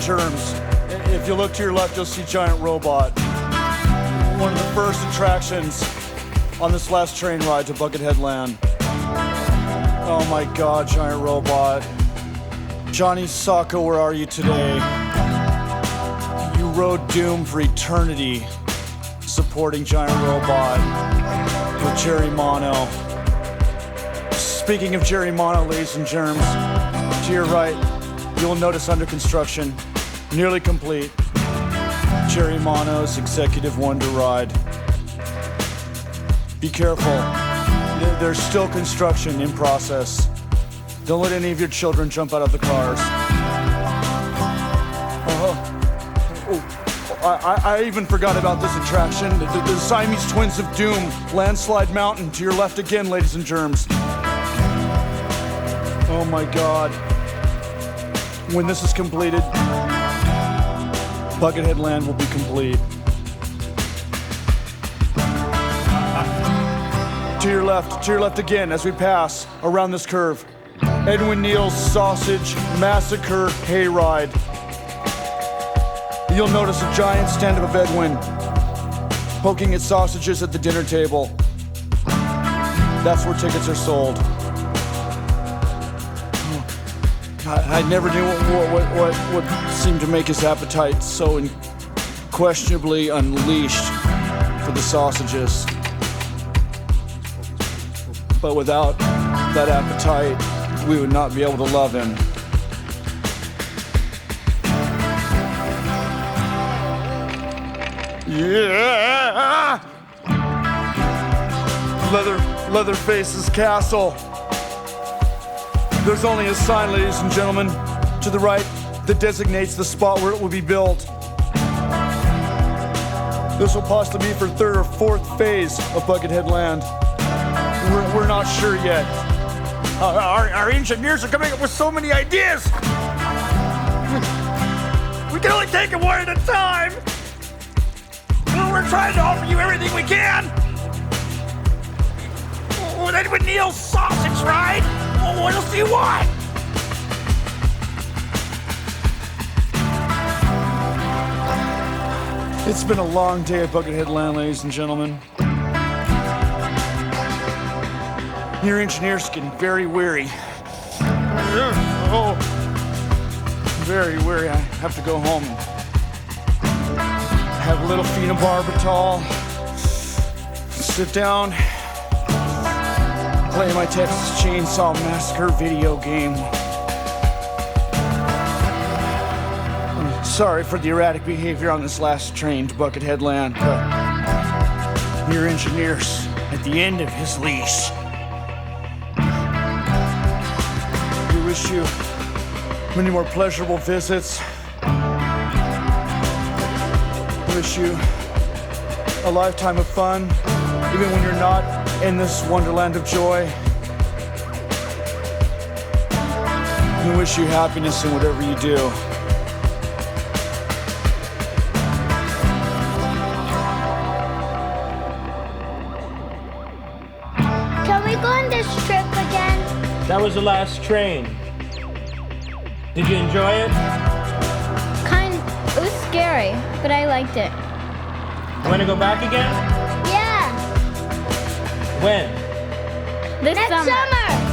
germs. If you look to your left, you'll see Giant Robot. One of the first attractions on this last train ride to Buckethead Land. Oh my God, Giant Robot. Johnny Sacco, where are you today? You rode doom for eternity, supporting Giant Robot with Jerry Mono. Speaking of Jerry Mono, ladies and germs, to your right, you'll notice under construction, nearly complete, Jerry Mono's Executive Wonder Ride. Be careful, there's still construction in process. Don't let any of your children jump out of the cars. I even forgot about this attraction, the Siamese Twins of Doom, Landslide Mountain, to your left again, ladies and germs. Oh my God. When this is completed, Buckethead Land will be complete. To your left again as we pass around this curve. Edwin Neal's Sausage Massacre Hayride. You'll notice a giant stand-up of Edwin poking its sausages at the dinner table. That's where tickets are sold. I never knew what seemed to make his appetite so unquestionably unleashed for the sausages. But without that appetite, we would not be able to love him. Yeah! Leatherface's castle. There's only a sign, ladies and gentlemen, to the right that designates the spot where it will be built. This will possibly be for third or fourth phase of Buckethead Land. We're not sure yet. Our engineers are coming up with so many ideas. We can only take it one at a time. We're trying to offer you everything we can. With Edwin Neal's Sausage Ride, what else do you want? It's been a long day at Buckethead Land, ladies and gentlemen. Your engineer's getting very weary. Oh, very weary. I have to go home and have a little phenobarbital, sit down, play my Texas Chainsaw Massacre video game. I'm sorry for the erratic behavior on this last train to Buckethead Land, but your engineer's at the end of his leash. We wish you many more pleasurable visits. Wish you a lifetime of fun, even when you're not in this wonderland of joy. We wish you happiness in whatever you do. Can we go on this trip again? That was the last train. Did you enjoy it? It was scary, but I liked it. You want to go back again? Yeah. When? Next summer.